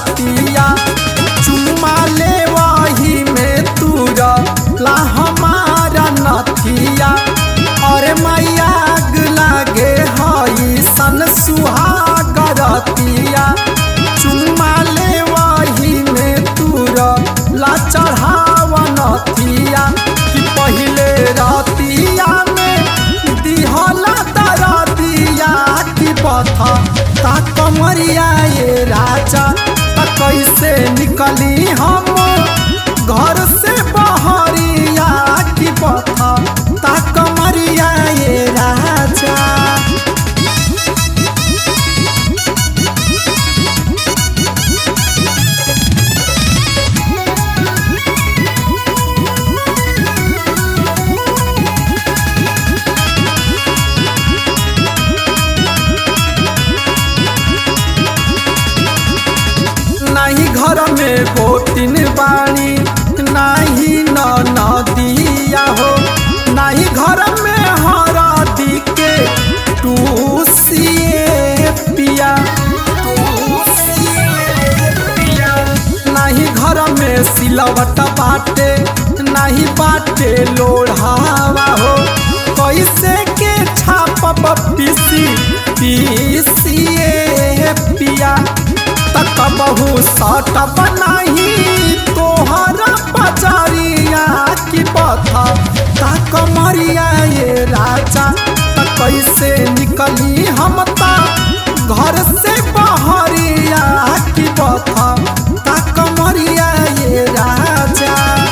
करतिया चुमा ले वही में तूरा ला हमारा नथिया अरे मैया लागे हई सन सुहागरतिया चुमा ले वही में तूरा ला चढ़ावा नथिया कि पहिले रतिया में दिहला दरदिया कि बथा ता कमरिया ये राजा ता कैसे निकली हम घर से बहरिया कि बथा ता कमरिया ये राजा। नहीं घर में गोतिन बाणी नहीं नदिया हो नहीं घर में हरदी के टूसिए पिया नहीं घर में सिलवट बाटे नहीं बाटे लोढ़ावा हो कैसे के छाप पीसिए पिया तक बहु सट बनाही तोहरा बजारिया की पथा तक मरिया ये राजा तक कैसे निकली हम ता घर से बहरिया की पथा तक मरिया ये राजा।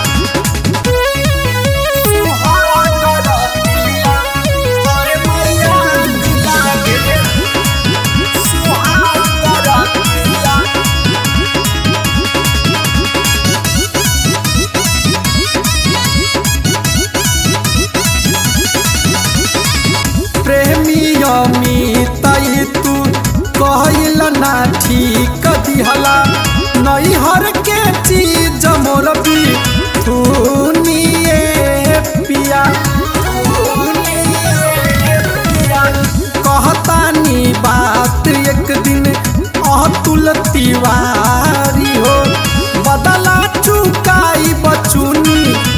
प्रेमी तू कहल ना ठीक दिहला नहीं हर के चीज मोर भी पिया कहतानी बात एक दिन अतुल तिवारी हो बदला चुकाई बचुनी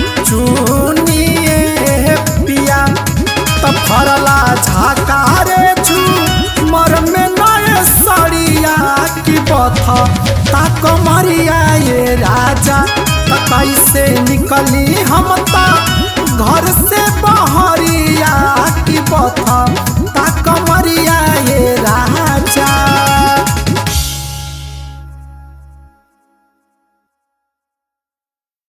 पिया तब फरला झाकारे मर में नए सड़िया की बथा ताक मरिया ये राजा कैसे निकली हम ता घर से बहरिया की बथा